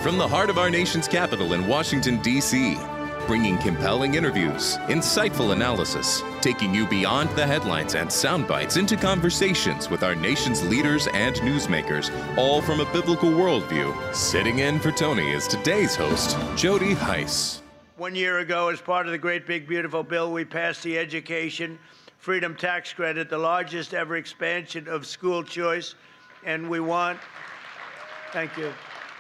from the heart of our nation's capital in Washington, D.C., bringing compelling interviews, insightful analysis, taking you beyond the headlines and sound bites into conversations with our nation's leaders and newsmakers, all from a biblical worldview. Sitting in for Tony is today's host, Jody Hice. 1 year ago, as part of the great big beautiful bill, we passed the Education Freedom Tax Credit, the largest ever expansion of school choice, and we want, thank you.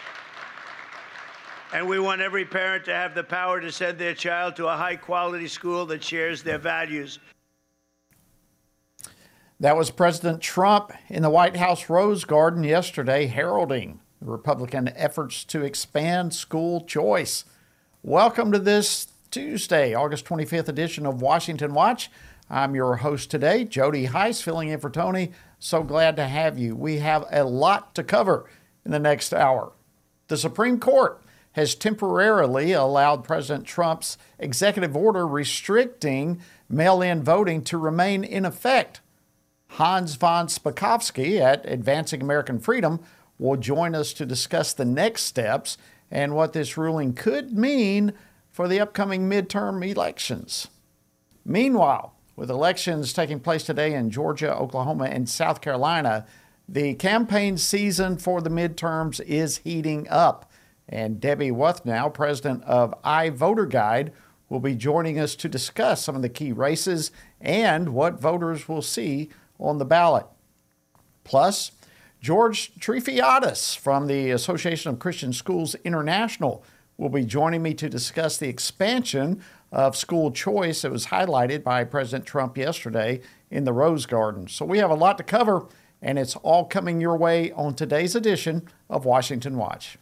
And we want every parent to have the power to send their child to a high-quality school that shares their values. That was President Trump in the White House Rose Garden yesterday, heralding the Republican efforts to expand school choice. Welcome to this Tuesday, August 25th edition of Washington Watch. I'm your host today, Jody Hice, filling in for Tony. So glad to have you. We have a lot to cover in the next hour. The Supreme Court has temporarily allowed President Trump's executive order restricting mail-in voting to remain in effect. Hans von Spakovsky at Advancing American Freedom will join us to discuss the next steps and what this ruling could mean for the upcoming midterm elections. Meanwhile, with elections taking place today in Georgia, Oklahoma, and South Carolina, the campaign season for the midterms is heating up. And Debbie Wuthnow, president of iVoterGuide, will be joining us to discuss some of the key races and what voters will see on the ballot. Plus, George Trifiatis from the Association of Christian Schools International will be joining me to discuss the expansion of school choice that was highlighted by President Trump yesterday in the Rose Garden. So we have a lot to cover, and it's all coming your way on today's edition of Washington Watch.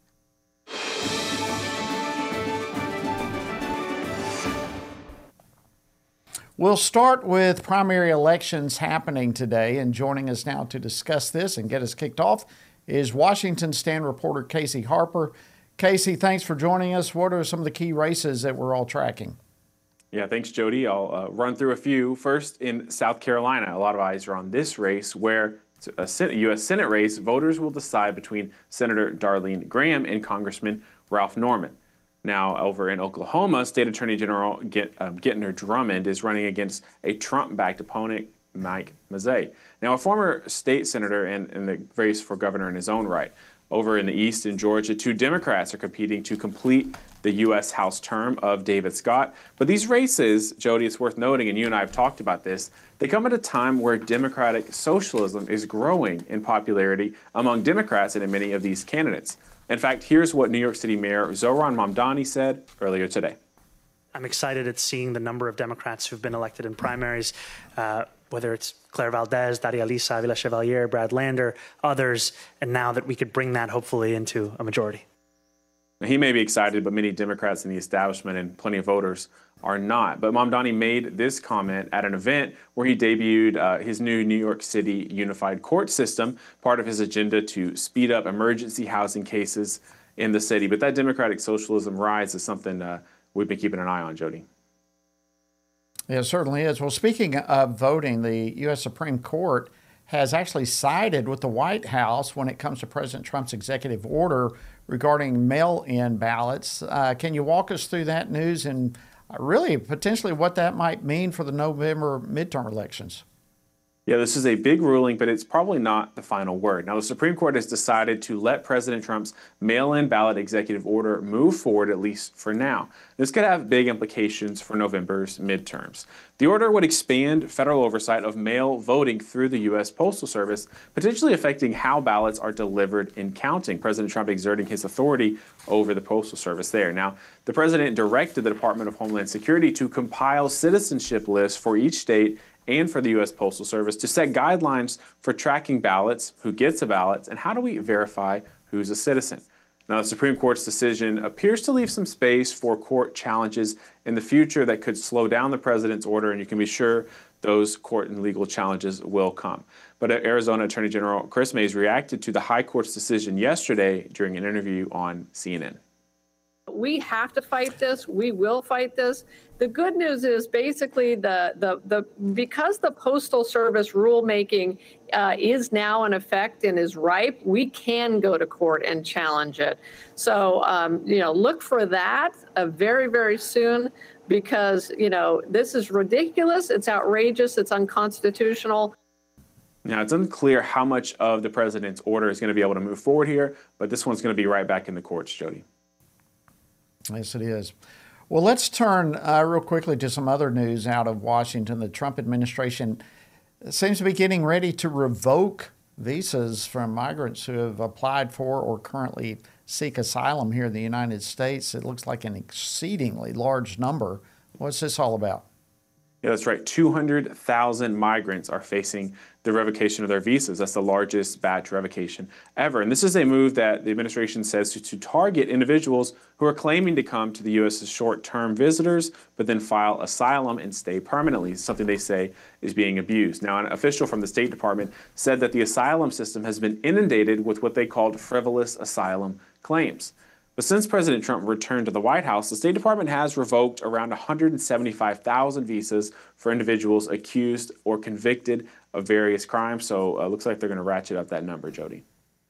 We'll start with primary elections happening today, and joining us now to discuss this and get us kicked off is Washington Stand reporter Casey Harper. Casey, thanks for joining us. What are some of the key races that we're all tracking? Yeah, thanks, Jody. I'll run through a few. First, in South Carolina, a lot of eyes are on this race where a U.S. Senate race, voters will decide between Senator Darlene Graham and Congressman Ralph Norman. Now, over in Oklahoma, State Attorney General Gentner Drummond is running against a Trump-backed opponent, Mike Mazzei. Now, a former state senator in the race for governor in his own right. Over in the East in Georgia, two Democrats are competing to complete the U.S. House term of David Scott. But these races, Jody, it's worth noting, and you and I have talked about this, they come at a time where democratic socialism is growing in popularity among Democrats and in many of these candidates. In fact, here's what New York City Mayor Zohran Mamdani said earlier today. I'm excited at seeing the number of Democrats who've been elected in primaries, whether it's Claire Valdez, Daria Lisa Avila Chevalier, Brad Lander, others, and now that we could bring that hopefully into a majority. Now, he may be excited, but many Democrats in the establishment and plenty of voters are not. But Mamdani made this comment at an event where he debuted his new New York City unified court system, part of his agenda to speed up emergency housing cases in the city. But that democratic socialism rise is something we've been keeping an eye on, Jody. Yeah, it certainly is. Well, speaking of voting, the U.S. Supreme Court has actually sided with the White House when it comes to President Trump's executive order regarding mail-in ballots. Can you walk us through that news and really potentially what that might mean for the November midterm elections? Yeah, this is a big ruling, but it's probably not the final word. Now, the Supreme Court has decided to let President Trump's mail-in ballot executive order move forward, at least for now. This could have big implications for November's midterms. The order would expand federal oversight of mail voting through the U.S. Postal Service, potentially affecting how ballots are delivered and counting. President Trump exerting his authority over the Postal Service there. Now, the president directed the Department of Homeland Security to compile citizenship lists for each state and for the U.S. Postal Service to set guidelines for tracking ballots, who gets a ballot, and how do we verify who's a citizen. Now, the Supreme Court's decision appears to leave some space for court challenges in the future that could slow down the president's order, and you can be sure those court and legal challenges will come. But Arizona Attorney General Kris Mayes reacted to the High Court's decision yesterday during an interview on CNN. We have to fight this. We will fight this. The good news is basically because the Postal Service rulemaking is now in effect and is ripe, we can go to court and challenge it. So, look for that very, very soon, because, this is ridiculous. It's outrageous. It's unconstitutional. Now, it's unclear how much of the president's order is going to be able to move forward here, but this one's going to be right back in the courts, Jody. Yes, it is. Well, let's turn real quickly to some other news out of Washington. The Trump administration seems to be getting ready to revoke visas from migrants who have applied for or currently seek asylum here in the United States. It looks like an exceedingly large number. What's this all about? Yeah, that's right. 200,000 migrants are facing the revocation of their visas. That's the largest batch revocation ever. And this is a move that the administration says to target individuals who are claiming to come to the U.S. as short-term visitors, but then file asylum and stay permanently, something they say is being abused. Now, an official from the State Department said that the asylum system has been inundated with what they called frivolous asylum claims. But since President Trump returned to the White House, the State Department has revoked around 175,000 visas for individuals accused or convicted of various crimes. So it looks like they're going to ratchet up that number, Jody.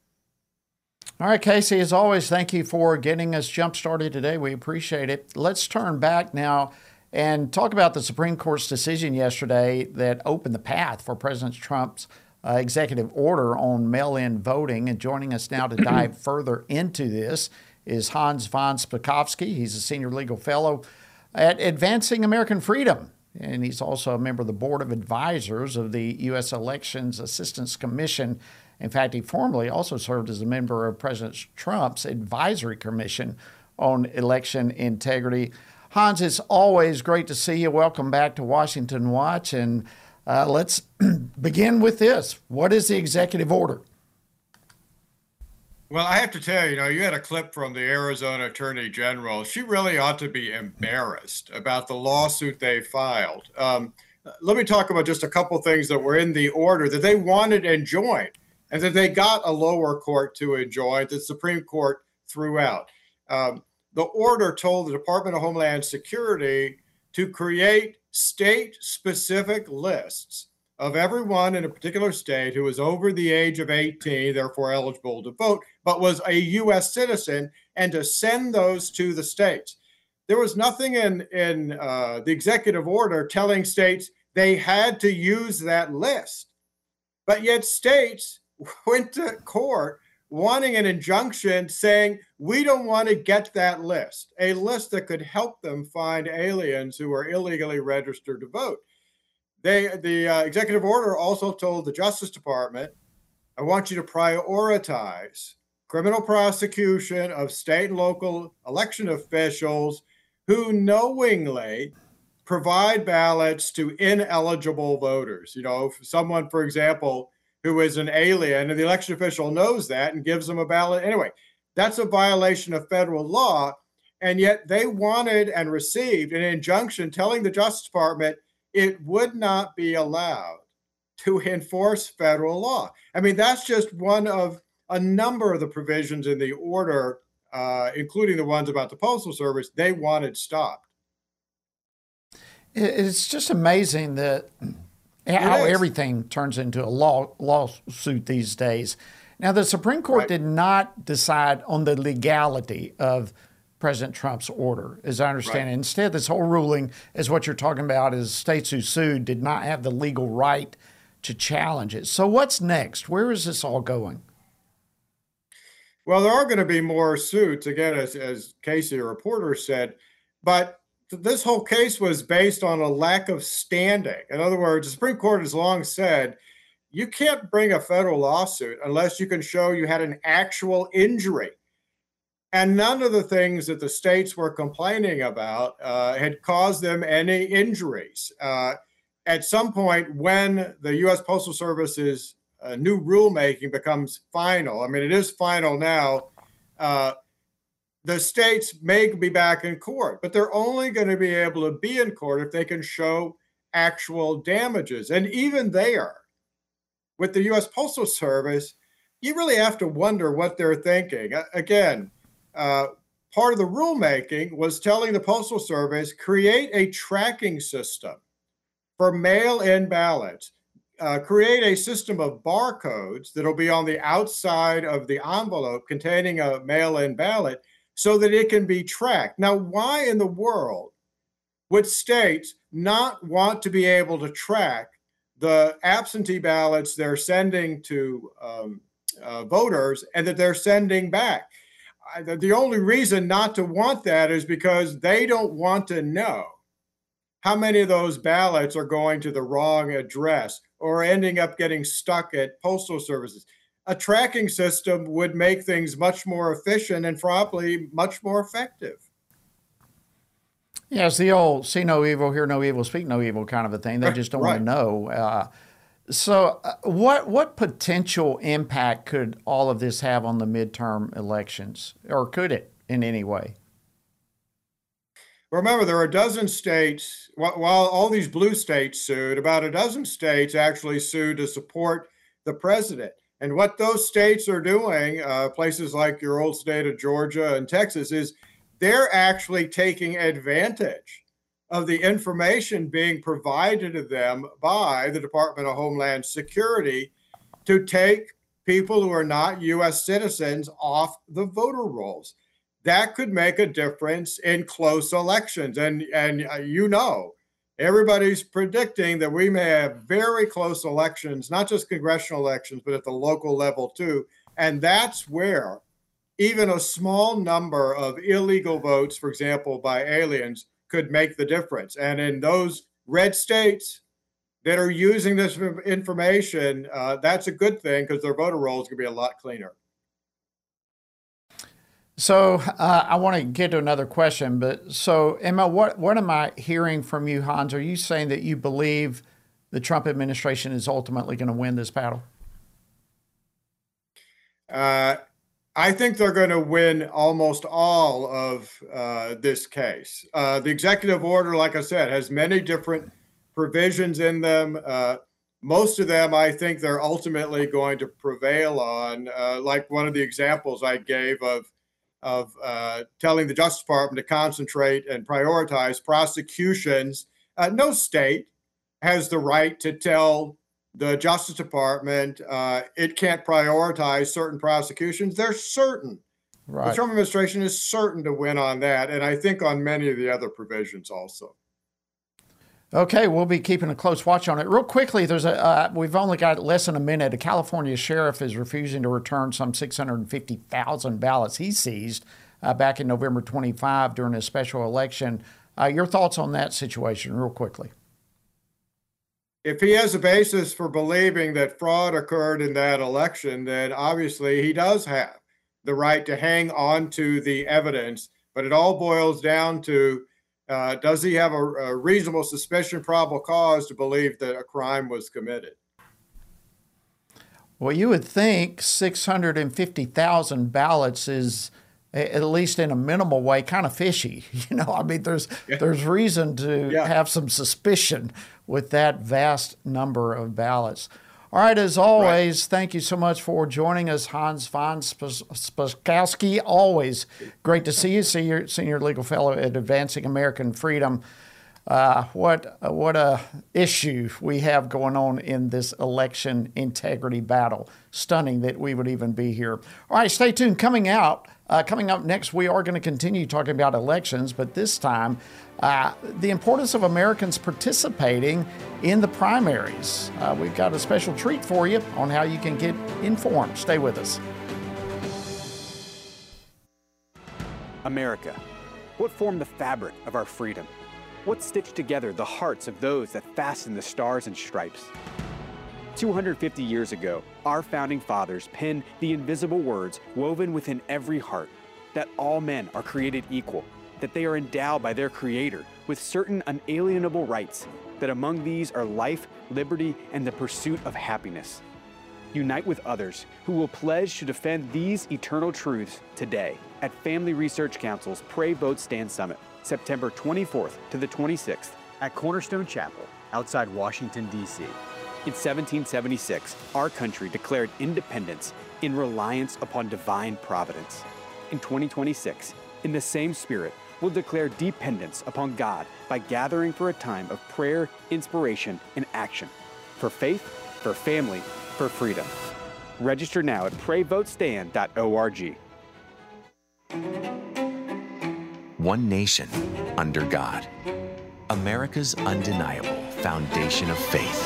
All right, Casey, as always, thank you for getting us jump-started today. We appreciate it. Let's turn back now and talk about the Supreme Court's decision yesterday that opened the path for President Trump's executive order on mail-in voting. And joining us now to dive further into this is Hans von Spakovsky. He's a senior legal fellow at Advancing American Freedom, and he's also a member of the Board of Advisors of the U.S. Elections Assistance Commission. In fact, he formerly also served as a member of President Trump's Advisory Commission on Election Integrity. Hans, it's always great to see you. Welcome back to Washington Watch, and let's begin with this. What is the executive order? Well, I have to tell you, you had a clip from the Arizona Attorney General. She really ought to be embarrassed about the lawsuit they filed. Let me talk about just a couple things that were in the order that they wanted enjoined and that they got a lower court to enjoin, the Supreme Court threw out. The order told the Department of Homeland Security to create state-specific lists of everyone in a particular state who was over the age of 18, therefore eligible to vote, but was a U.S. citizen, and to send those to the states. There was nothing in the executive order telling states they had to use that list. But yet states went to court wanting an injunction saying, we don't want to get that list, a list that could help them find aliens who are illegally registered to vote. The executive order also told the Justice Department, I want you to prioritize criminal prosecution of state and local election officials who knowingly provide ballots to ineligible voters. Someone, for example, who is an alien and the election official knows that and gives them a ballot anyway. That's a violation of federal law. And yet they wanted and received an injunction telling the Justice Department it would not be allowed to enforce federal law. I mean, that's just one of a number of the provisions in the order, including the ones about the Postal Service, they wanted stopped. It's just amazing that how everything turns into a lawsuit these days. Now, the Supreme Court did not decide on the legality of President Trump's order, as I understand it. Instead, this whole ruling is what you're talking about is states who sued did not have the legal right to challenge it. So what's next? Where is this all going? Well, there are going to be more suits, again, as Casey, a reporter, said, but this whole case was based on a lack of standing. In other words, the Supreme Court has long said, you can't bring a federal lawsuit unless you can show you had an actual injury. And none of the things that the states were complaining about had caused them any injuries. At some point, when the U.S. Postal Service's new rulemaking becomes final, I mean, it is final now, the states may be back in court, but they're only going to be able to be in court if they can show actual damages. And even there, with the U.S. Postal Service, you really have to wonder what they're thinking. Again, part of the rulemaking was telling the Postal Service, create a tracking system for mail-in ballots. Create a system of barcodes that'll be on the outside of the envelope containing a mail-in ballot so that it can be tracked. Now, why in the world would states not want to be able to track the absentee ballots they're sending to voters and that they're sending back? The only reason not to want that is because they don't want to know how many of those ballots are going to the wrong address or ending up getting stuck at postal services. A tracking system would make things much more efficient and probably much more effective. Yeah, it's the old see no evil, hear no evil, speak no evil kind of a thing. They just don't want to know. So what potential impact could all of this have on the midterm elections, or could it in any way? Remember, there are a dozen states, while all these blue states sued, about a dozen states actually sued to support the president. And what those states are doing, places like your old state of Georgia and Texas, is they're actually taking advantage of the information being provided to them by the Department of Homeland Security to take people who are not U.S. citizens off the voter rolls. That could make a difference in close elections. And you know, everybody's predicting that we may have very close elections, not just congressional elections, but at the local level too. And that's where even a small number of illegal votes, for example, by aliens, could make the difference. And in those red states that are using this information, that's a good thing because their voter rolls can be a lot cleaner. So I want to get to another question, but so Emma, what am I hearing from you, Hans? Are you saying that you believe the Trump administration is ultimately going to win this battle? I think they're going to win almost all of this case. The executive order, like I said, has many different provisions in them. Most of them, I think they're ultimately going to prevail on, like one of the examples I gave of telling the Justice Department to concentrate and prioritize prosecutions. No state has the right to tell the Justice Department it can't prioritize certain prosecutions. They're certain. Right. The Trump administration is certain to win on that, and I think on many of the other provisions also. Okay, we'll be keeping a close watch on it. Real quickly, we've only got less than a minute. A California sheriff is refusing to return some 650,000 ballots he seized back in November 25 during a special election. Your thoughts on that situation, real quickly? If he has a basis for believing that fraud occurred in that election, then obviously he does have the right to hang on to the evidence. But it all boils down to, does he have a reasonable suspicion, probable cause to believe that a crime was committed? Well, you would think 650,000 ballots is, at least in a minimal way, kind of fishy. You know, I mean, there's reason to have some suspicion with that vast number of ballots. All right, as always, Thank you so much for joining us, Hans von Spakovsky. Always great to see you, Senior Legal Fellow at Advancing American Freedom. What a issue we have going on in this election integrity battle. Stunning that we would even be here. All right, stay tuned. Coming up next, we are going to continue talking about elections, but this time, the importance of Americans participating in the primaries. We've got a special treat for you on how you can get informed. Stay with us. America, what formed the fabric of our freedom? What stitched together the hearts of those that fasten the stars and stripes? 250 years ago, our founding fathers penned the invisible words woven within every heart, that all men are created equal, that they are endowed by their Creator with certain unalienable rights, that among these are life, liberty, and the pursuit of happiness. Unite with others who will pledge to defend these eternal truths today at Family Research Council's Pray, Vote, Stand Summit, September 24th to the 26th at Cornerstone Chapel outside Washington, D.C. In 1776, our country declared independence in reliance upon divine providence. In 2026, In the same spirit, we'll declare dependence upon God by gathering for a time of prayer, inspiration, and action. For faith, for family, for freedom. Register now at PrayVoteStand.org. One nation under God. America's undeniable foundation of faith.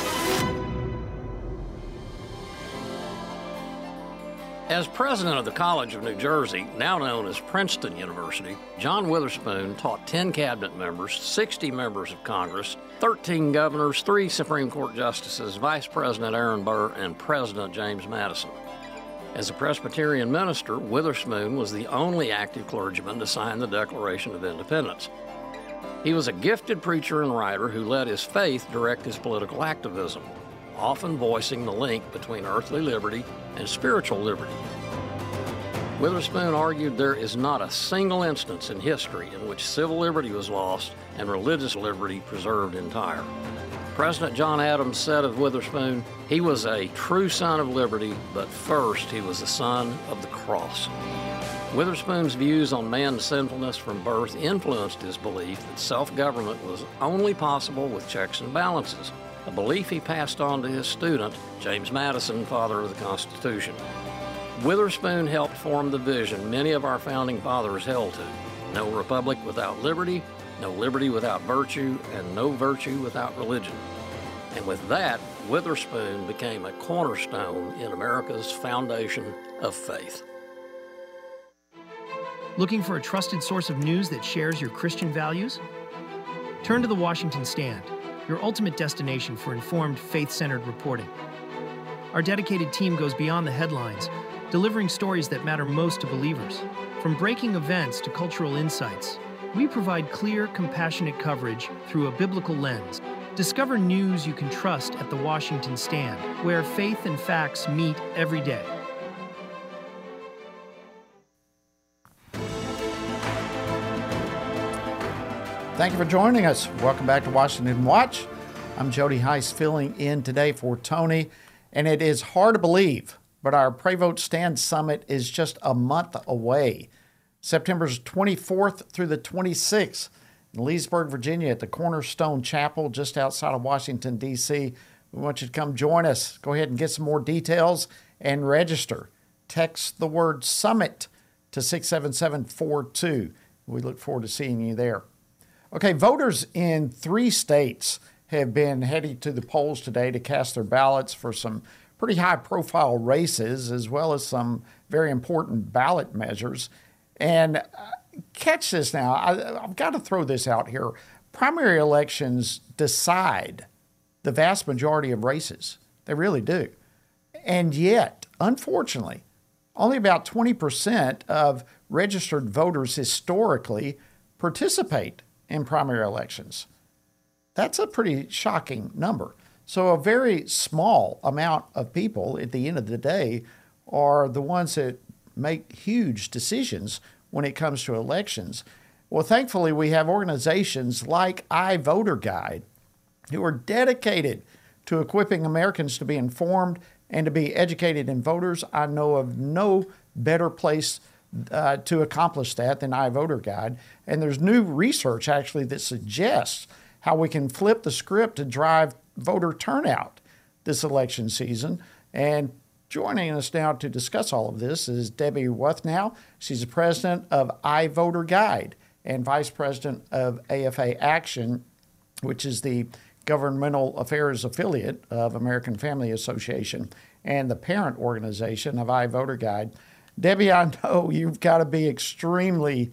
As president of the College of New Jersey, now known as Princeton University, John Witherspoon taught 10 cabinet members, 60 members of Congress, 13 governors, 3 Supreme Court justices, Vice President Aaron Burr, and President James Madison. As a Presbyterian minister, Witherspoon was the only active clergyman to sign the Declaration of Independence. He was a gifted preacher and writer who let his faith direct his political activism, often voicing the link between earthly liberty and spiritual liberty. Witherspoon argued there is not a single instance in history in which civil liberty was lost and religious liberty preserved entire. President John Adams said of Witherspoon, he was a true son of liberty, but first he was the son of the cross. Witherspoon's views on man's sinfulness from birth influenced his belief that self-government was only possible with checks and balances, a belief he passed on to his student, James Madison, father of the Constitution. Witherspoon helped form the vision many of our founding fathers held to: no republic without liberty, no liberty without virtue, and no virtue without religion. And with that, Witherspoon became a cornerstone in America's foundation of faith. Looking for a trusted source of news that shares your Christian values? Turn to the Washington Stand, your ultimate destination for informed, faith-centered reporting. Our dedicated team goes beyond the headlines, delivering stories that matter most to believers. From breaking events to cultural insights, we provide clear, compassionate coverage through a biblical lens. Discover news you can trust at the Washington Stand, where faith and facts meet every day. Thank you for joining us. Welcome back to Washington Watch. I'm Jody Heiss filling in today for Tony, and it is hard to believe, but our Pray Vote Stand Summit is just a month away. September 24th through the 26th in Leesburg, Virginia at the Cornerstone Chapel just outside of Washington, D.C. We want you to come join us. Go ahead and get some more details and register. Text the word SUMMIT to 67742. We look forward to seeing you there. Okay, voters in 3 states have been heading to the polls today to cast their ballots for some pretty high-profile races, as well as some very important ballot measures. And catch this now, I've got to throw this out here. Primary elections decide the vast majority of races. They really do. And yet, unfortunately, only about 20% of registered voters historically participate in primary elections. That's a pretty shocking number. So a very small amount of people at the end of the day are the ones that make huge decisions when it comes to elections. Well, thankfully, we have organizations like iVoterGuide who are dedicated to equipping Americans to be informed and to be educated in voters. I know of no better place to accomplish that than iVoterGuide. And there's new research actually that suggests how we can flip the script to drive voter turnout this election season. And joining us now to discuss all of this is Debbie Wuthnow. She's the president of iVoterGuide and vice president of AFA Action, which is the governmental affairs affiliate of American Family Association and the parent organization of iVoterGuide. Debbie, I know you've got to be extremely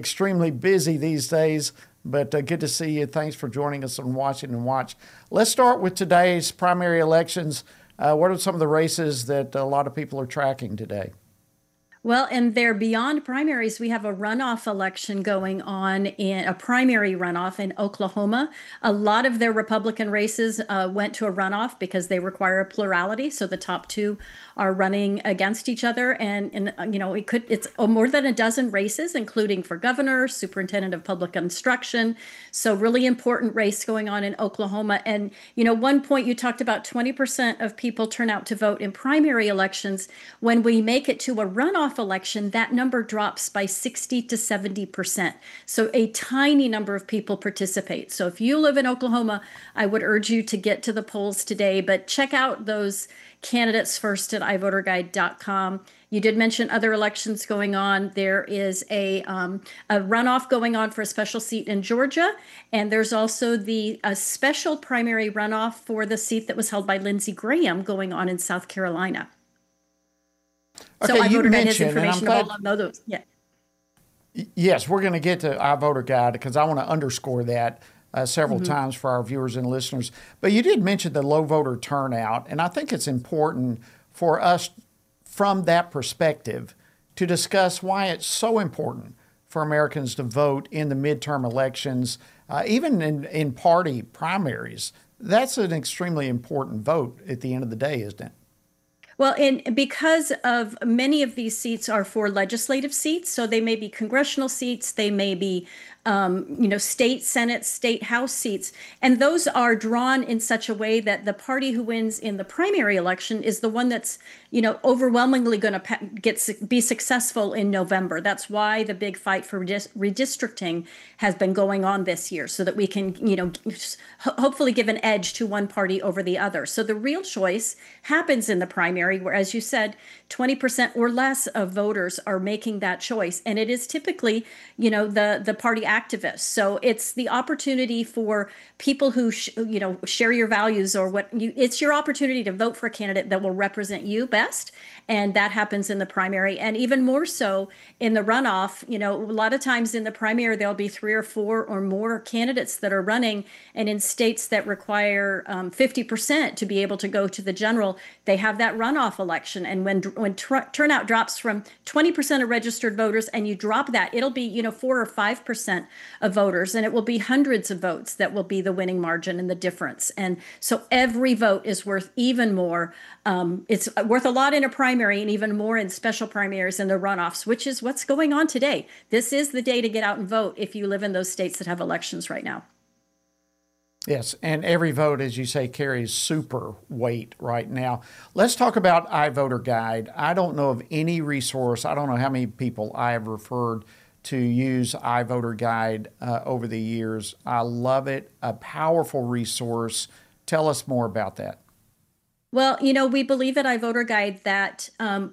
busy these days, but good to see you. Thanks for joining us on Washington Watch. Let's start with today's primary elections. What are some of the races that a lot of people are tracking today? Well, and they're beyond primaries. We have a runoff election going on, in a primary runoff in Oklahoma. A lot of their Republican races went to a runoff because they require a plurality. So the top 2 are running against each other. And you know, it's more than a dozen races, including for governor, superintendent of public instruction. So really important race going on in Oklahoma. And, you know, one point you talked about 20% of people turn out to vote in primary elections. When we make it to a runoff runoff election, that number drops by 60 to 70%. So a tiny number of people participate. So if you live in Oklahoma, I would urge you to get to the polls today, but check out those candidates first at iVoterGuide.com. You did mention other elections going on. There is a runoff going on for a special seat in Georgia, and there's also a special primary runoff for the seat that was held by Lindsey Graham going on in South Carolina. Okay, so iVoterGuide has and information about all of those. Yeah. Yes, we're going to get to iVoterGuide because I want to underscore that several times for our viewers and listeners. But you did mention the low voter turnout, and I think it's important for us from that perspective to discuss why it's so important for Americans to vote in the midterm elections, even in party primaries. That's an extremely important vote at the end of the day, isn't it? Well, and because of many of these seats are for legislative seats, so they may be congressional seats, they may be state Senate, state House seats. And those are drawn in such a way that the party who wins in the primary election is the one that's, overwhelmingly going to be successful in November. That's why the big fight for redistricting has been going on this year, so that we can, hopefully give an edge to one party over the other. So the real choice happens in the primary, where, as you said, 20% or less of voters are making that choice. And it is typically, the party activists. So it's the opportunity for people who, share your values or it's your opportunity to vote for a candidate that will represent you best. And that happens in the primary. And even more so in the runoff, a lot of times in the primary, there'll be 3 or 4 or more candidates that are running. And in states that require 50% to be able to go to the general, they have that runoff election. And when turnout drops from 20% of registered voters and you drop that, it'll be, 4 or 5% of voters. And it will be hundreds of votes that will be the winning margin and the difference. And so every vote is worth even more. It's worth a lot in a primary and even more in special primaries and the runoffs, which is what's going on today. This is the day to get out and vote if you live in those states that have elections right now. Yes, and every vote, as you say, carries super weight right now. Let's talk about iVoterGuide. I don't know of any resource. I don't know how many people I have referred to use iVoterGuide over the years. I love it, a powerful resource. Tell us more about that. Well, we believe at iVoterGuide that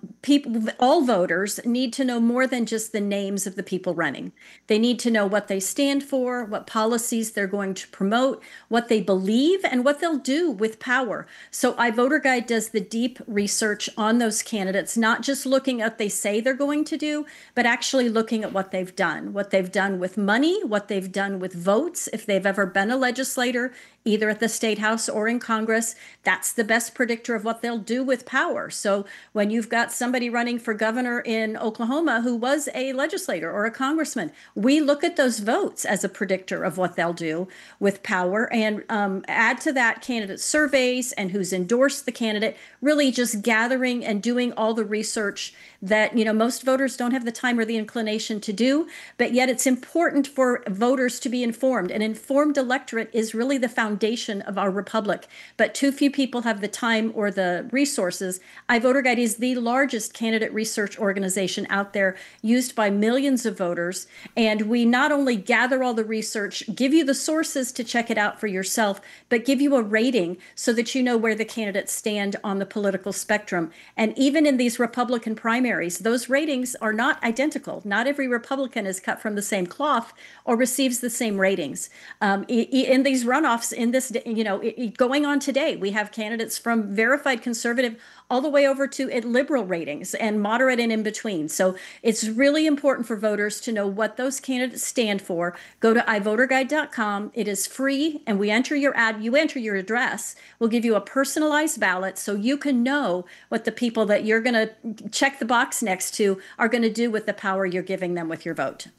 all voters need to know more than just the names of the people running. They need to know what they stand for, what policies they're going to promote, what they believe, and what they'll do with power. So iVoterGuide does the deep research on those candidates, not just looking at what they say they're going to do, but actually looking at what they've done with money, what they've done with votes, if they've ever been a legislator, either at the State House or in Congress. That's the best predictor of what they'll do with power. So when you've got somebody running for governor in Oklahoma who was a legislator or a congressman, we look at those votes as a predictor of what they'll do with power, and add to that candidate surveys and who's endorsed the candidate, really just gathering and doing all the research that most voters don't have the time or the inclination to do, but yet it's important for voters to be informed. An informed electorate is really the foundation of our republic, but too few people have the time or the resources. iVoterGuide is the largest candidate research organization out there, used by millions of voters, and we not only gather all the research, give you the sources to check it out for yourself, but give you a rating so that you know where the candidates stand on the political spectrum. And even in these Republican primaries, those ratings are not identical. Not every Republican is cut from the same cloth or receives the same ratings. In these runoffs, in this, going on today, we have candidates from verified conservative all the way over to liberal ratings and moderate and in between. So it's really important for voters to know what those candidates stand for. Go to iVoterGuide.com. It is free, and you enter your address. We'll give you a personalized ballot so you can know what the people that you're going to check the box next to are going to do with the power you're giving them with your vote.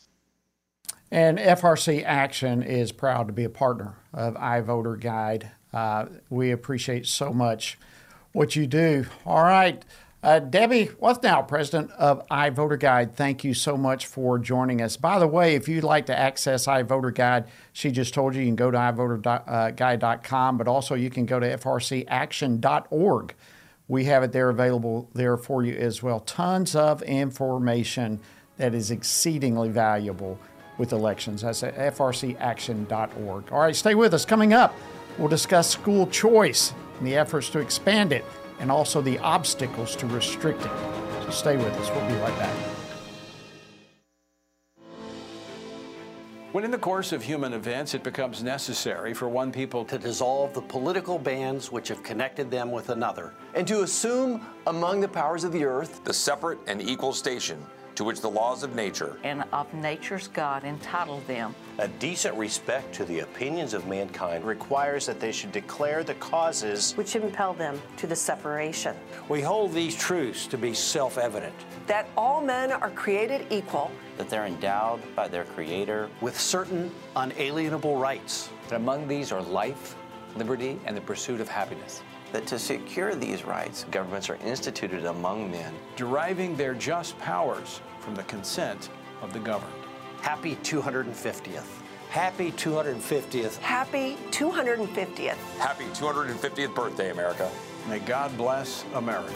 And FRC Action is proud to be a partner of iVoterGuide. We appreciate so much what you do. All right. Debbie Wuthnow, president of iVoterGuide, thank you so much for joining us. By the way, if you'd like to access iVoterGuide, she just told you can go to iVoterGuide.com, but also you can go to frcaction.org, we have it there available there for you as well. Tons of information that is exceedingly valuable with elections. That's at frcaction.org. All right, stay with us. Coming up, we'll discuss school choice and the efforts to expand it and also the obstacles to restrict it. So stay with us. We'll be right back. When in the course of human events it becomes necessary for one people to dissolve the political bands which have connected them with another, and to assume among the powers of the earth the separate and equal station to which the laws of nature and of nature's God entitle them. A decent respect to the opinions of mankind requires that they should declare the causes which impel them to the separation. We hold these truths to be self-evident. That all men are created equal. That they're endowed by their Creator with certain unalienable rights. And among these are life, liberty, and the pursuit of happiness. That to secure these rights, governments are instituted among men, deriving their just powers from the consent of the governed. Happy 250th. Happy 250th. Happy 250th. Happy 250th birthday, America. May God bless America.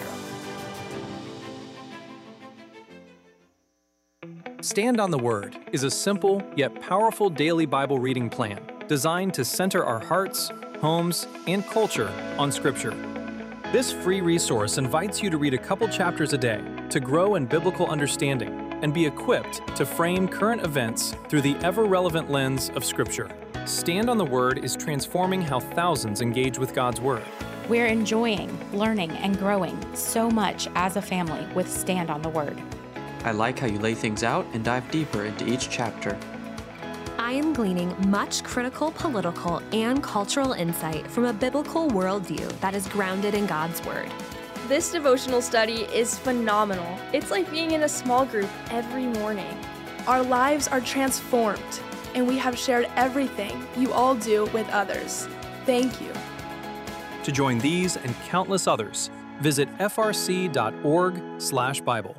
Stand on the Word is a simple yet powerful daily Bible reading plan designed to center our hearts, homes, and culture on Scripture. This free resource invites you to read a couple chapters a day to grow in biblical understanding and be equipped to frame current events through the ever-relevant lens of Scripture. Stand on the Word is transforming how thousands engage with God's Word. We're enjoying, learning, and growing so much as a family with Stand on the Word. I like how you lay things out and dive deeper into each chapter. I am gleaning much critical political and cultural insight from a biblical worldview that is grounded in God's Word. This devotional study is phenomenal. It's like being in a small group every morning. Our lives are transformed, and we have shared everything you all do with others. Thank you. To join these and countless others, visit frc.org/Bible.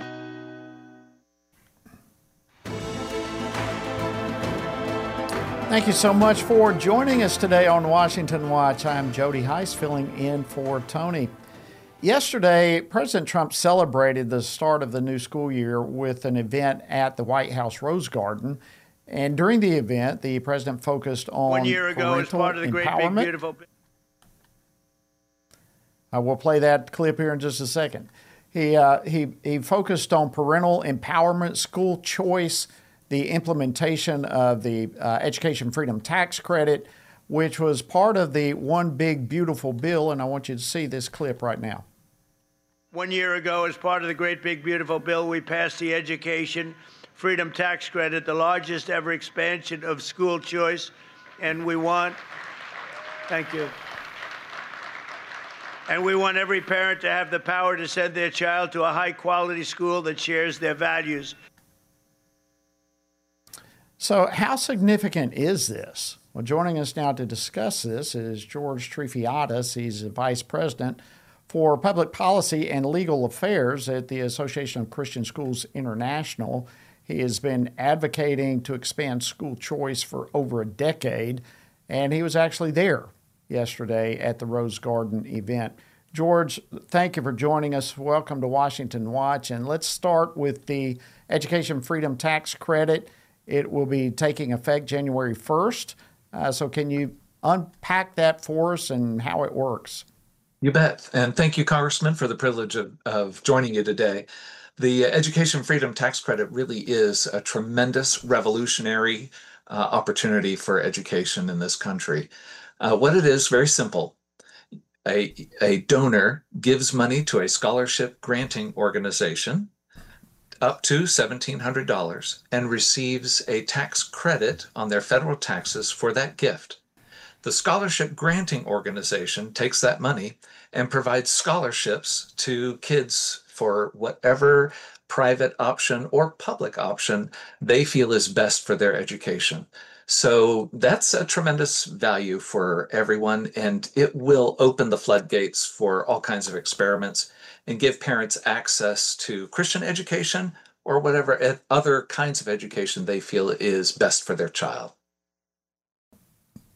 Thank you so much for joining us today on Washington Watch. I'm Jody Heiss filling in for Tony. Yesterday, President Trump celebrated the start of the new school year with an event at the White House Rose Garden. And during the event, the president focused on 1 year ago as part of the great big beautiful. We'll play that clip here in just a second. He focused on parental empowerment, school choice, the implementation of the Education Freedom Tax Credit, which was part of the One Big Beautiful Bill, and I want you to see this clip right now. 1 year ago, as part of the great big beautiful bill, we passed the Education Freedom Tax Credit, the largest ever expansion of school choice, and we want, thank you, and we want every parent to have the power to send their child to a high-quality school that shares their values. So how significant is this? Well, joining us now to discuss this is George Trifiatis. He's the Vice President for Public Policy and Legal Affairs at the Association of Christian Schools International. He has been advocating to expand school choice for over a decade, and he was actually there yesterday at the Rose Garden event. George, thank you for joining us. Welcome to Washington Watch. And let's start with the Education Freedom Tax Credit. It will be taking effect January 1st. So can you unpack that for us and how it works? You bet. And thank you, Congressman, for the privilege of joining you today. The Education Freedom Tax Credit really is a tremendous revolutionary opportunity for education in this country. What it is, very simple. A donor gives money to a scholarship granting organization up to $1,700 and receives a tax credit on their federal taxes for that gift. The scholarship granting organization takes that money and provides scholarships to kids for whatever private option or public option they feel is best for their education. So that's a tremendous value for everyone, and it will open the floodgates for all kinds of experiments and give parents access to Christian education or whatever other kinds of education they feel is best for their child.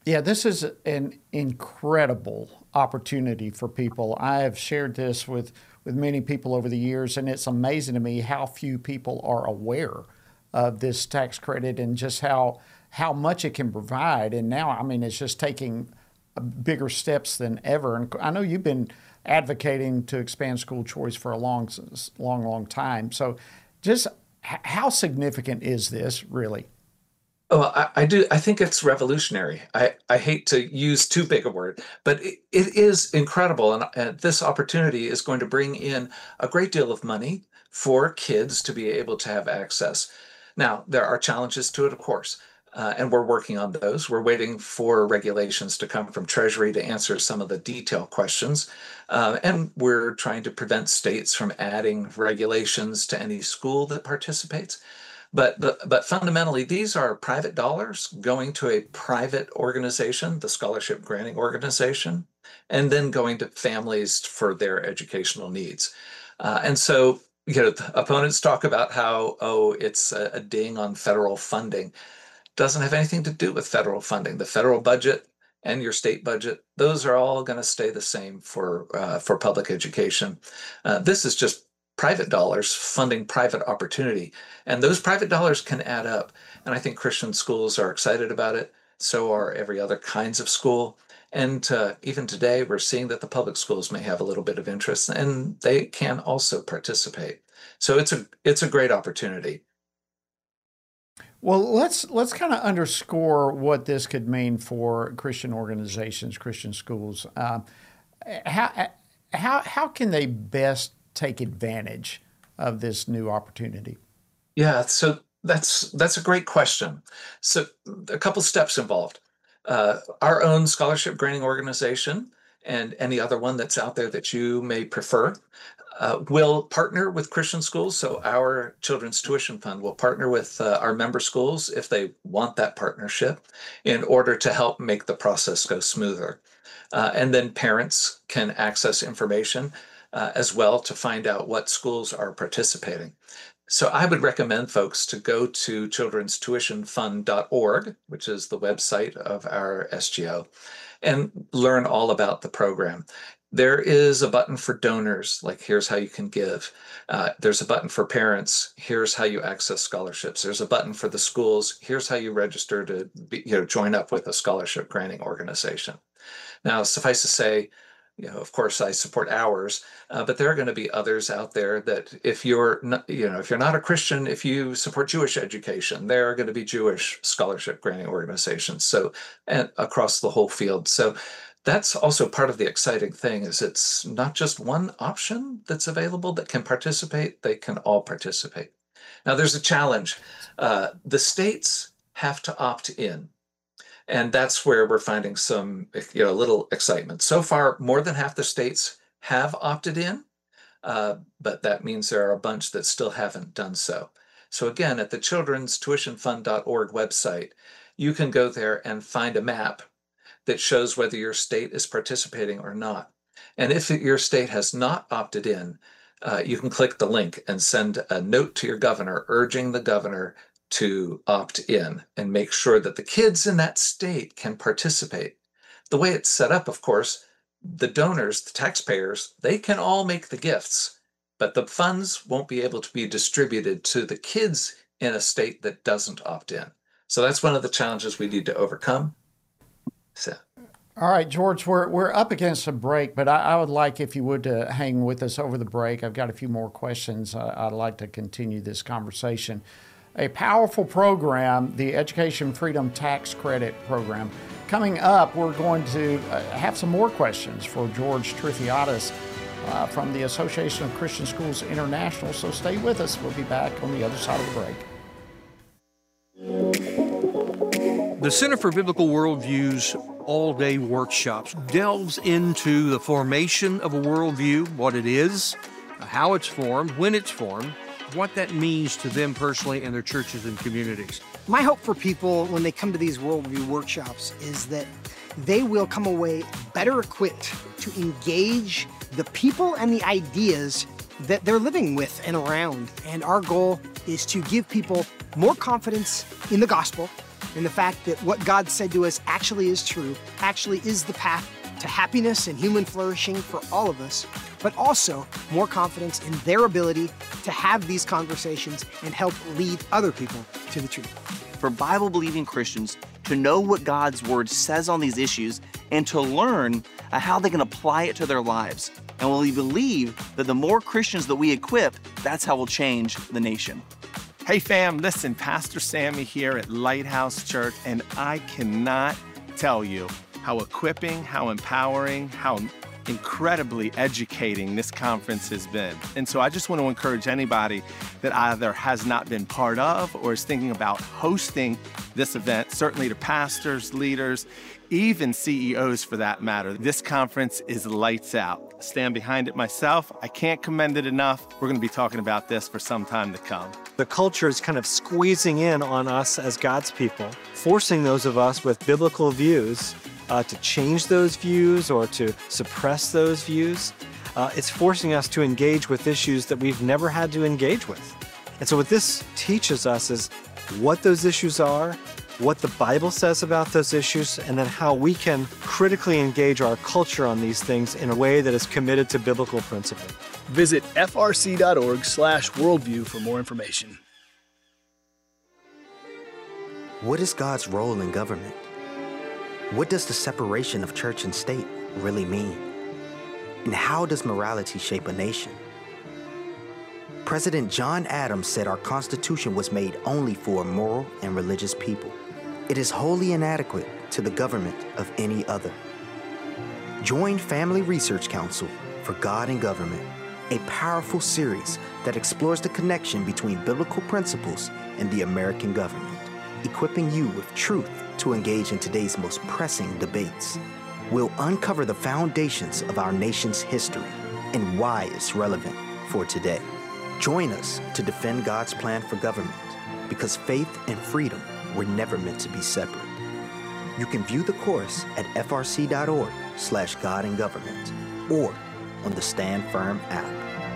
Yeah, this is an incredible opportunity for people. I have shared this with many people over the years, and it's amazing to me how few people are aware of this tax credit and just how much it can provide. And now, I mean, it's just taking bigger steps than ever. And I know you've been advocating to expand school choice for a long time. So just how significant is this really? Oh, I do. I think it's revolutionary. I hate to use too big a word, but it is incredible. And this opportunity is going to bring in a great deal of money for kids to be able to have access. Now, there are challenges to it, of course, and we're working on those. We're waiting for regulations to come from Treasury to answer some of the detailed questions. And we're trying to prevent states from adding regulations to any school that participates. But fundamentally, these are private dollars going to a private organization, the scholarship granting organization, and then going to families for their educational needs. And so, the opponents talk about how, it's a ding on federal funding. Doesn't have anything to do with federal funding. The federal budget and your state budget, those are all going to stay the same for public education. This is just private dollars funding private opportunity. And those private dollars can add up. And I think Christian schools are excited about it. So are every other kinds of school. And even today, we're seeing that the public schools may have a little bit of interest, and they can also participate. So it's a great opportunity. Well, let's kind of underscore what this could mean for Christian organizations, Christian schools. How can they best take advantage of this new opportunity? Yeah, so that's a great question. So a couple steps involved. Our own scholarship granting organization and any other one that's out there that you may prefer will partner with Christian schools. So our Children's Tuition Fund will partner with our member schools if they want that partnership in order to help make the process go smoother. And then parents can access information as well to find out what schools are participating. So I would recommend folks to go to childrenstuitionfund.org, which is the website of our SGO, and learn all about the program. There is a button for donors, like here's how you can give. There's a button for parents, here's how you access scholarships. There's a button for the schools, here's how you register to join up with a scholarship granting organization. Now, suffice to say, of course, I support ours, but there are going to be others out there that if you're not, if you're not a Christian, if you support Jewish education, there are going to be Jewish scholarship granting organizations. So, and across the whole field. So that's also part of the exciting thing is it's not just one option that's available that can participate, they can all participate. Now there's a challenge. The states have to opt in. And that's where we're finding some, little excitement. So far, more than half the states have opted in, but that means there are a bunch that still haven't done so. So again, at the childrenstuitionfund.org website, you can go there and find a map that shows whether your state is participating or not. And if your state has not opted in, you can click the link and send a note to your governor urging the governor to opt in and make sure that the kids in that state can participate. The way it's set up, of course, the donors, the taxpayers, they can all make the gifts, but the funds won't be able to be distributed to the kids in a state that doesn't opt in. So that's one of the challenges we need to overcome. So. All right, George, we're up against a break, but I would like, if you would, to hang with us over the break. I've got a few more questions. I'd like to continue this conversation. A powerful program, the Education Freedom Tax Credit Program. Coming up, we're going to have some more questions for George Trithiatis from the Association of Christian Schools International. So stay with us. We'll be back on the other side of the break. The Center for Biblical Worldview's all-day workshops delves into the formation of a worldview, what it is, how it's formed, when it's formed, what that means to them personally and their churches and communities. My hope for people when they come to these worldview workshops is that they will come away better equipped to engage the people and the ideas that they're living with and around. And our goal is to give people more confidence in the gospel in the fact that what God said to us actually is true, actually is the path to happiness and human flourishing for all of us, but also more confidence in their ability to have these conversations and help lead other people to the truth. For Bible-believing Christians to know what God's Word says on these issues and to learn how they can apply it to their lives. And we believe that the more Christians that we equip, that's how we'll change the nation. Hey fam, listen, Pastor Sammy here at Lighthouse Church, and I cannot tell you how equipping, how empowering, how incredibly educating this conference has been. And so I just want to encourage anybody that either has not been part of or is thinking about hosting this event, certainly to pastors, leaders, even CEOs for that matter. This conference is lights out. I stand behind it myself. I can't commend it enough. We're going to be talking about this for some time to come. The culture is kind of squeezing in on us as God's people, forcing those of us with biblical views to change those views or to suppress those views. It's forcing us to engage with issues that we've never had to engage with. And so what this teaches us is what those issues are, what the Bible says about those issues, and then how we can critically engage our culture on these things in a way that is committed to biblical principle. Visit frc.org/worldview for more information. What is God's role in government? What does the separation of church and state really mean? And how does morality shape a nation? President John Adams said our Constitution was made only for moral and religious people. It is wholly inadequate to the government of any other. Join Family Research Council for God and Government, a powerful series that explores the connection between biblical principles and the American government, equipping you with truth to engage in today's most pressing debates. We'll uncover the foundations of our nation's history and why it's relevant for today. Join us to defend God's plan for government, because faith and freedom were never meant to be separate. You can view the course at frc.org/godandgovernment or on the Stand Firm app.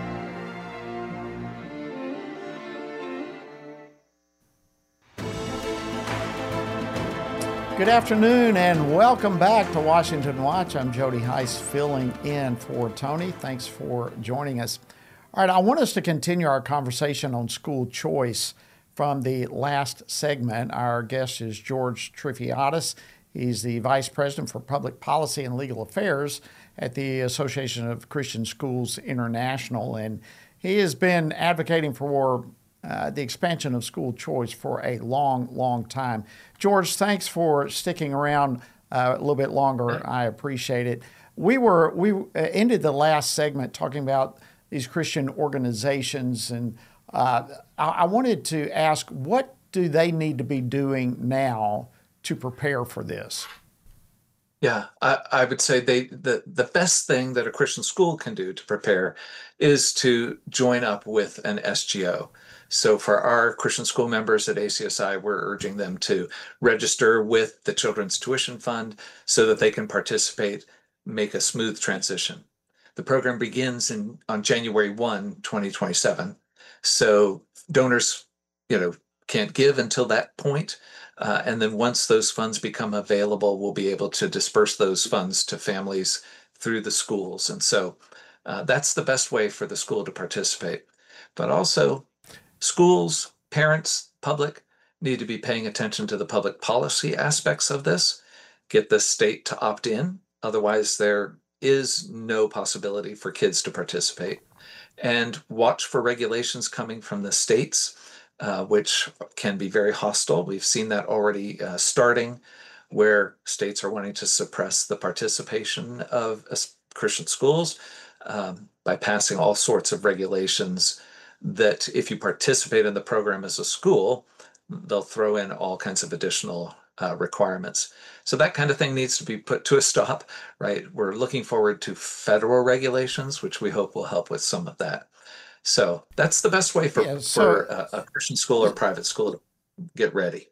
Good afternoon and welcome back to Washington Watch. I'm Jody Heiss filling in for Tony. Thanks for joining us. All right, I want us to continue our conversation on school choice from the last segment. Our guest is George Triffiatis. He's the Vice President for Public Policy and Legal Affairs at the Association of Christian Schools International, and he has been advocating for the expansion of school choice for a long, long time. George, thanks for sticking around a little bit longer. I appreciate it. We ended the last segment talking about these Christian organizations, and I wanted to ask, what do they need to be doing now to prepare for this? Yeah, I would say the best thing that a Christian school can do to prepare is to join up with an SGO. So for our Christian school members at ACSI, we're urging them to register with the Children's Tuition Fund so that they can participate, make a smooth transition. The program begins on January 1, 2027. So donors, can't give until that point. And then once those funds become available, we'll be able to disperse those funds to families through the schools. And so that's the best way for the school to participate. But also, schools, parents, public need to be paying attention to the public policy aspects of this, get the state to opt in. Otherwise, there is no possibility for kids to participate. And watch for regulations coming from the states, which can be very hostile. We've seen that already starting, where states are wanting to suppress the participation of Christian schools by passing all sorts of regulations that if you participate in the program as a school, they'll throw in all kinds of additional requirements. So that kind of thing needs to be put to a stop, right? We're looking forward to federal regulations, which we hope will help with some of that. So that's the best way for a Christian school or private school to get ready.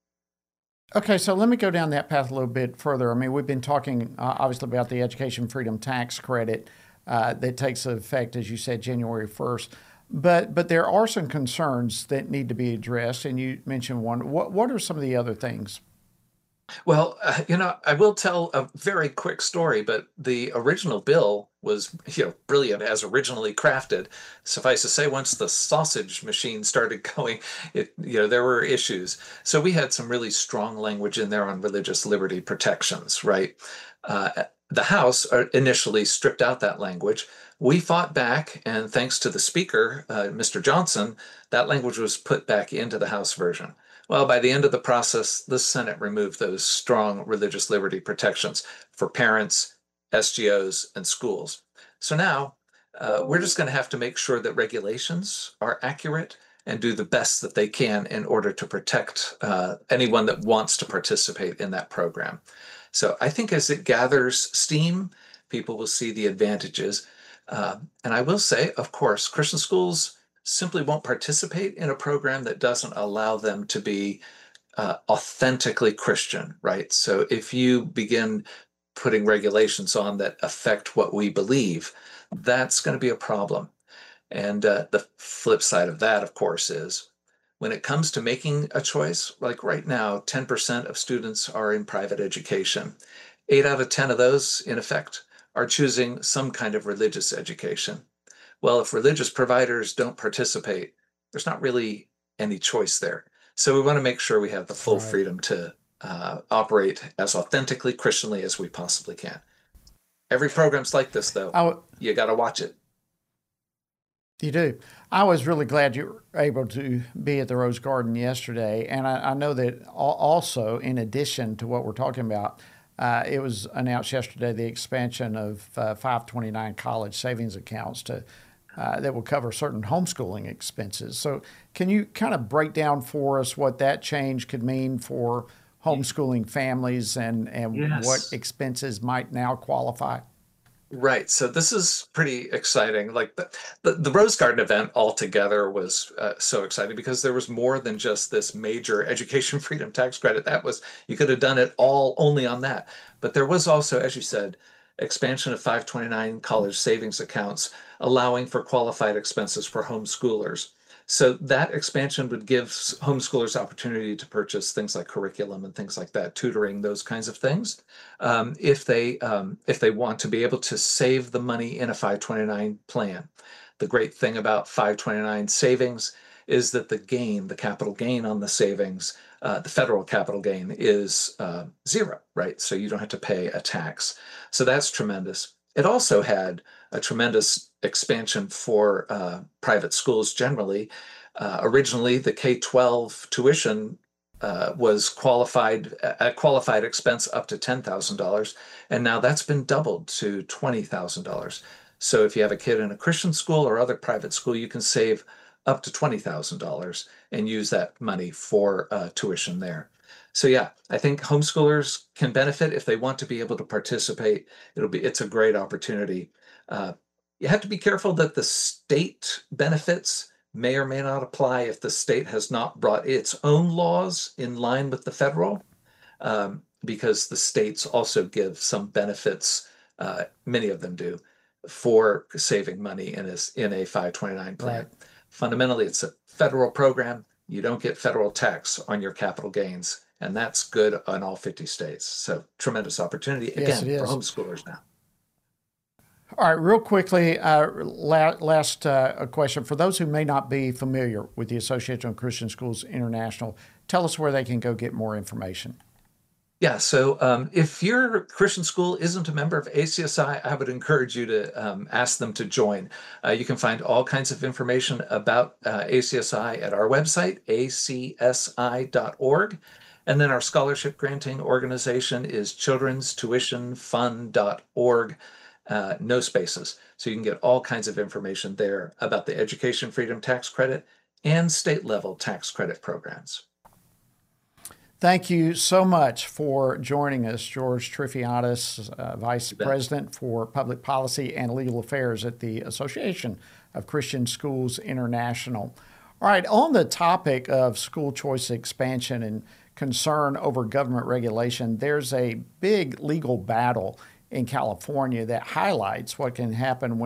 Okay, so let me go down that path a little bit further. I mean, we've been talking obviously about the Education Freedom Tax Credit that takes effect, as you said, January 1st. But there are some concerns that need to be addressed, and you mentioned one. What are some of the other things? Well, I will tell a very quick story, but the original bill was, brilliant as originally crafted. Suffice to say, once the sausage machine started going, there were issues. So we had some really strong language in there on religious liberty protections, right? The House initially stripped out that language. We fought back, and thanks to the Speaker, Mr. Johnson, that language was put back into the House version. Well, by the end of the process, the Senate removed those strong religious liberty protections for parents, SGOs, and schools. So now we're just going to have to make sure that regulations are accurate and do the best that they can in order to protect anyone that wants to participate in that program. So I think as it gathers steam, people will see the advantages. And I will say, of course, Christian schools simply won't participate in a program that doesn't allow them to be authentically Christian, right? So if you begin putting regulations on that affect what we believe, that's going to be a problem. And the flip side of that, of course, is when it comes to making a choice, like right now, 10% of students are in private education. 8 out of 10 of those, in effect, are choosing some kind of religious education. Well, if religious providers don't participate, there's not really any choice there. So we want to make sure we have the full freedom to operate as authentically Christianly as we possibly can. Every program's like this, though. You got to watch it. You do. I was really glad you were able to be at the Rose Garden yesterday. And I know that also, in addition to what we're talking about, it was announced yesterday the expansion of 529 college savings accounts that will cover certain homeschooling expenses. So can you kind of break down for us what that change could mean for homeschooling families and Yes. what expenses might now qualify? Right. So this is pretty exciting. Like the Rose Garden event altogether was so exciting because there was more than just this major education freedom tax credit. You could have done it all only on that. But there was also, as you said, expansion of 529 college savings accounts, allowing for qualified expenses for homeschoolers. So that expansion would give homeschoolers opportunity to purchase things like curriculum and things like that, tutoring, those kinds of things, if they want to be able to save the money in a 529 plan. The great thing about 529 savings is that the capital gain on the savings, the federal capital gain is zero, right? So you don't have to pay a tax. So that's tremendous. It also had a tremendous expansion for private schools generally. Originally, the K-12 tuition was a qualified expense up to $10,000, and now that's been doubled to $20,000. So if you have a kid in a Christian school or other private school, you can save up to $20,000 and use that money for tuition there. So yeah, I think homeschoolers can benefit if they want to be able to participate. It's a great opportunity. You have to be careful that the state benefits may or may not apply if the state has not brought its own laws in line with the federal, because the states also give some benefits, many of them do, for saving money in a 529 plan. Right. Fundamentally, it's a federal program. You don't get federal tax on your capital gains, and that's good on all 50 states. So tremendous opportunity, again, for homeschoolers now. All right, real quickly, last question. For those who may not be familiar with the Association of Christian Schools International, tell us where they can go get more information. Yeah, so if your Christian school isn't a member of ACSI, I would encourage you to ask them to join. You can find all kinds of information about ACSI at our website, acsi.org. And then our scholarship granting organization is childrenstuitionfund.org, no spaces. So you can get all kinds of information there about the Education Freedom Tax Credit and state level tax credit programs. Thank you so much for joining us, George Trifiatis, Vice President for Public Policy and Legal Affairs at the Association of Christian Schools International. All right, on the topic of school choice expansion and concern over government regulation, there's a big legal battle in California that highlights what can happen when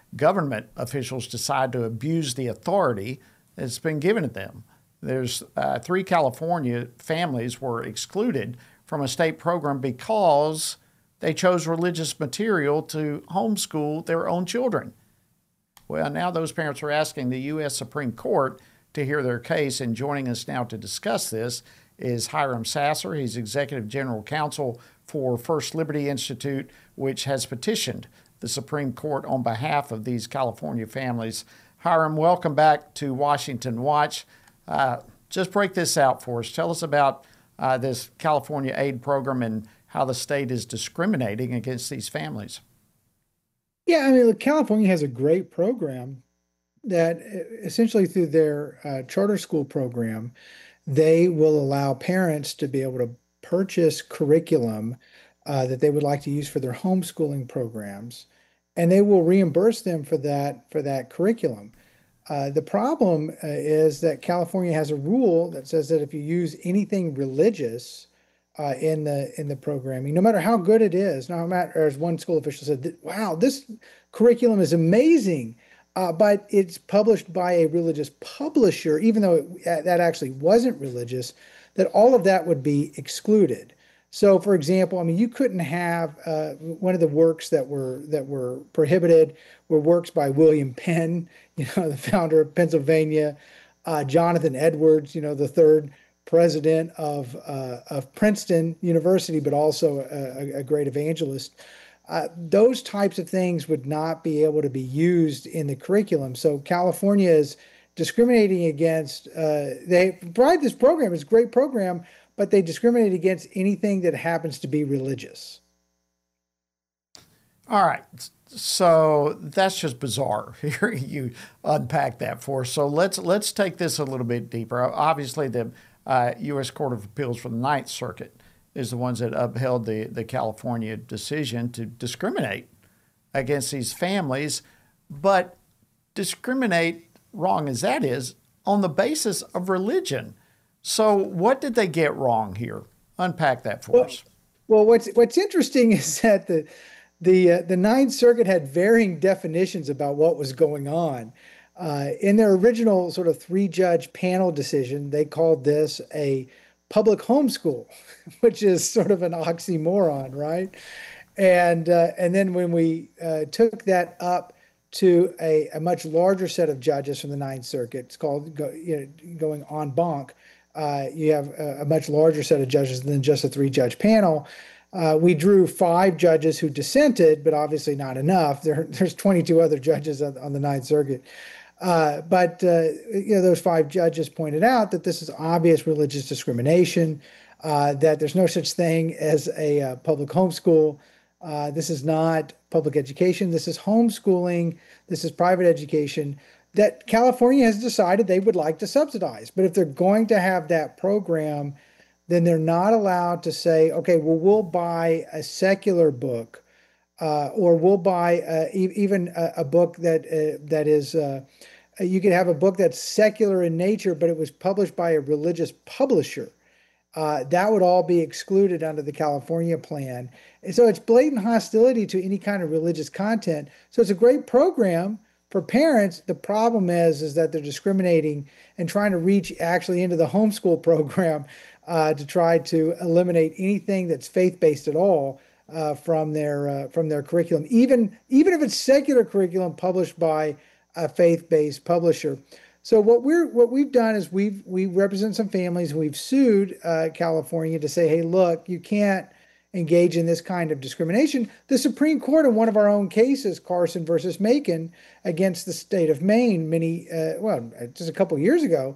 government officials decide to abuse the authority that's been given to them. There's 3 California families were excluded from a state program because they chose religious material to homeschool their own children. Well, now those parents are asking the U.S. Supreme Court to hear their case, and joining us now to discuss this is Hiram Sasser. He's Executive General Counsel for First Liberty Institute, which has petitioned the Supreme Court on behalf of these California families. Hiram, welcome back to Washington Watch. Just break this out for us. Tell us about this California aid program and how the state is discriminating against these families. Yeah, I mean, California has a great program that essentially through their charter school program, they will allow parents to be able to purchase curriculum that they would like to use for their homeschooling programs, and they will reimburse them for that curriculum. The problem is that California has a rule that says that if you use anything religious in the programming, no matter how good it is, no matter, as one school official said, wow, this curriculum is amazing, but it's published by a religious publisher, even though that actually wasn't religious, that all of that would be excluded. So, for example, I mean, you couldn't have one of the works that were prohibited were works by William Penn, the founder of Pennsylvania, Jonathan Edwards, the third president of Princeton University, but also a great evangelist. Those types of things would not be able to be used in the curriculum. So California is discriminating against, they provide this program, it's a great program, but they discriminate against anything that happens to be religious. All right. So that's just bizarre. Here you unpack that for us. So let's take this a little bit deeper. Obviously, the U.S. Court of Appeals for the Ninth Circuit is the ones that upheld the California decision to discriminate against these families, but discriminate, wrong as that is, on the basis of religion. So what did they get wrong here? Unpack that for us. Well, what's interesting is that the Ninth Circuit had varying definitions about what was going on. In their original sort of 3-judge panel decision, they called this a public homeschool, which is sort of an oxymoron, right? And then when we took that up to a much larger set of judges from the Ninth Circuit, it's called going en banc, you have a much larger set of judges than just a 3-judge panel. We drew 5 judges who dissented, but obviously not enough. There's 22 other judges on the Ninth Circuit. But those 5 judges pointed out that this is obvious religious discrimination, that there's no such thing as a public homeschool. This is not public education. This is homeschooling. This is private education that California has decided they would like to subsidize. But if they're going to have that program, then they're not allowed to say, okay, well, we'll buy a secular book, or we'll buy even a book that is, you could have a book that's secular in nature, but it was published by a religious publisher. That would all be excluded under the California plan. And so it's blatant hostility to any kind of religious content. So it's a great program for parents. The problem is that they're discriminating and trying to reach actually into the homeschool program to try to eliminate anything that's faith-based at all from their curriculum, even if it's secular curriculum published by a faith-based publisher. So what we've done is we represent some families. We've sued California to say, hey, look, you can't engage in this kind of discrimination. The Supreme Court, in one of our own cases, Carson versus Macon, against the state of Maine, just a couple of years ago,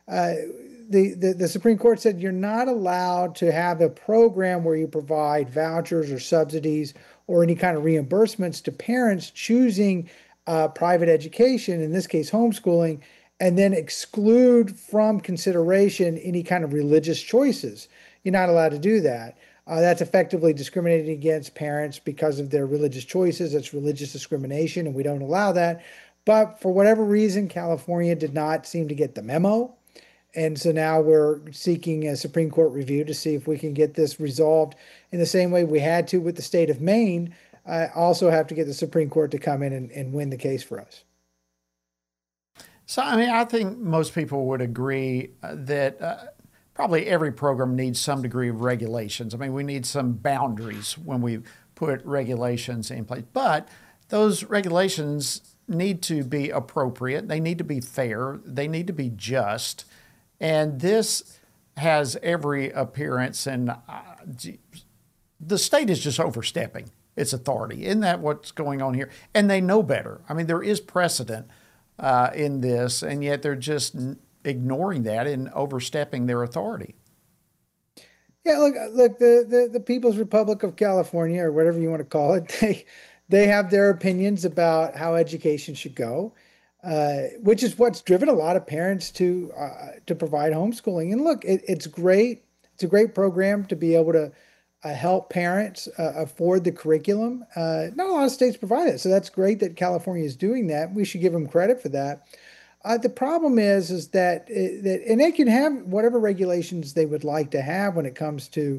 the Supreme Court said you're not allowed to have a program where you provide vouchers or subsidies or any kind of reimbursements to parents choosing private education, in this case homeschooling, and then exclude from consideration any kind of religious choices. You're not allowed to do that. That's effectively discriminating against parents because of their religious choices. That's religious discrimination, and we don't allow that. But for whatever reason, California did not seem to get the memo. And so now we're seeking a Supreme Court review to see if we can get this resolved in the same way we had to with the state of Maine, also have to get the Supreme Court to come in and win the case for us. So, I mean, I think most people would agree that probably every program needs some degree of regulations. I mean, we need some boundaries when we put regulations in place. But those regulations need to be appropriate. They need to be fair. They need to be just. And this has every appearance, and the state is just overstepping its authority. Isn't that what's going on here? And they know better. I mean, there is precedent in this, and yet they're just ignoring that and overstepping their authority. Yeah, look, the People's Republic of California, or whatever you want to call it, they have their opinions about how education should go, which is what's driven a lot of parents to provide homeschooling. And look, it's great. It's a great program to be able to help parents afford the curriculum. Not a lot of states provide it, so that's great that California is doing that. We should give them credit for that. The problem is that and they can have whatever regulations they would like to have when it comes to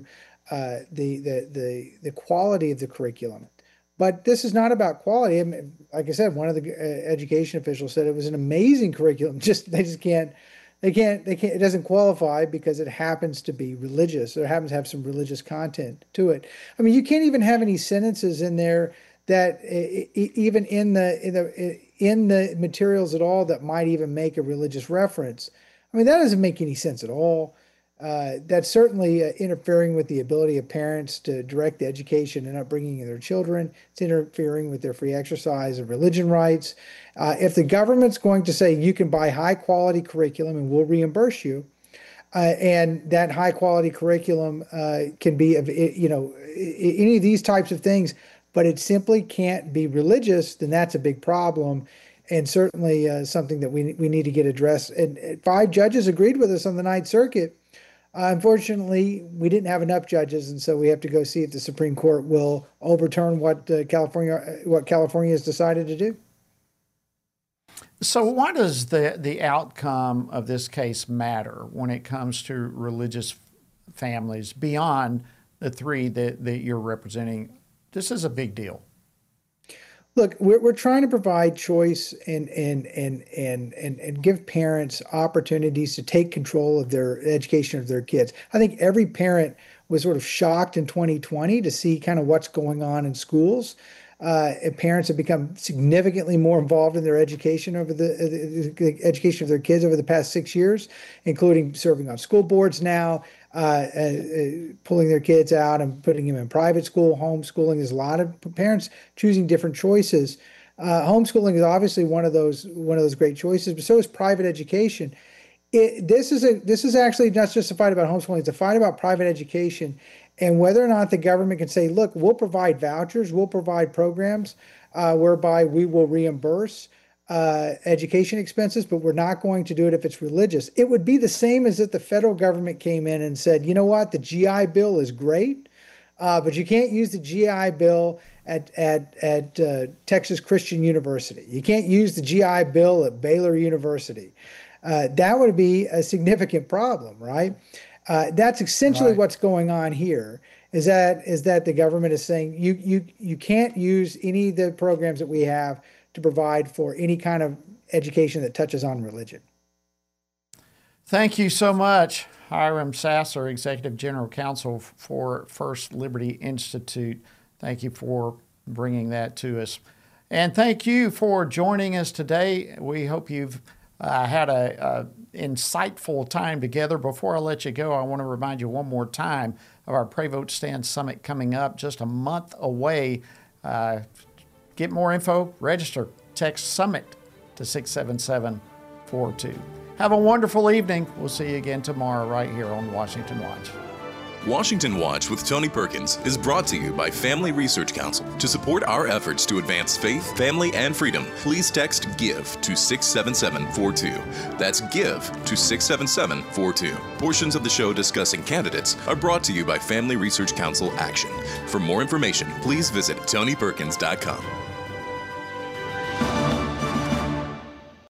the quality of the curriculum. But this is not about quality. I mean, like I said, one of the education officials said it was an amazing curriculum. They can't, it doesn't qualify because it happens to be religious, or happens to have some religious content to it. I mean, you can't even have any sentences in there that even in the materials at all that might even make a religious reference. I mean, that doesn't make any sense at all. That's certainly interfering with the ability of parents to direct the education and upbringing of their children. It's interfering with their free exercise of religion rights. If the government's going to say you can buy high quality curriculum and we'll reimburse you, and that high quality curriculum can be of any of these types of things, but it simply can't be religious, then that's a big problem, and certainly something that we need to get addressed. And 5 judges agreed with us on the Ninth Circuit. Unfortunately, we didn't have enough judges, and so we have to go see if the Supreme Court will overturn what California has decided to do. So why does the outcome of this case matter when it comes to religious families beyond the 3 that you're representing? This is a big deal. Look, we're trying to provide choice and give parents opportunities to take control of their education of their kids. I think every parent was sort of shocked in 2020 to see kind of what's going on in schools. Parents have become significantly more involved in their education over the education of their kids over the past 6 years, including serving on school boards now, pulling their kids out and putting them in private school, homeschooling. There's a lot of parents choosing different choices. Homeschooling is obviously one of those great choices, but so is private education. This is actually not just a fight about homeschooling; it's a fight about private education, and whether or not the government can say, "Look, we'll provide vouchers, we'll provide programs whereby we will reimburse education expenses, but we're not going to do it if it's religious." It would be the same as if the federal government came in and said, "You know what? The GI Bill is great, but you can't use the GI Bill at Texas Christian University. You can't use the GI Bill at Baylor University." That would be a significant problem, right? That's essentially what's going on here. Is that the government is saying you can't use any of the programs that we have to provide for any kind of education that touches on religion. Thank you so much, Hiram Sasser, Executive General Counsel for First Liberty Institute. Thank you for bringing that to us. And thank you for joining us today. We hope you've had a insightful time together. Before I let you go, I want to remind you one more time of our Pray Vote Stand Summit coming up just a month away. Get more info, register, text SUMMIT to 67742. Have a wonderful evening. We'll see you again tomorrow right here on Washington Watch. Washington Watch with Tony Perkins is brought to you by Family Research Council. To support our efforts to advance faith, family, and freedom, please text GIVE to 67742. That's GIVE to 67742. Portions of the show discussing candidates are brought to you by Family Research Council Action. For more information, please visit TonyPerkins.com.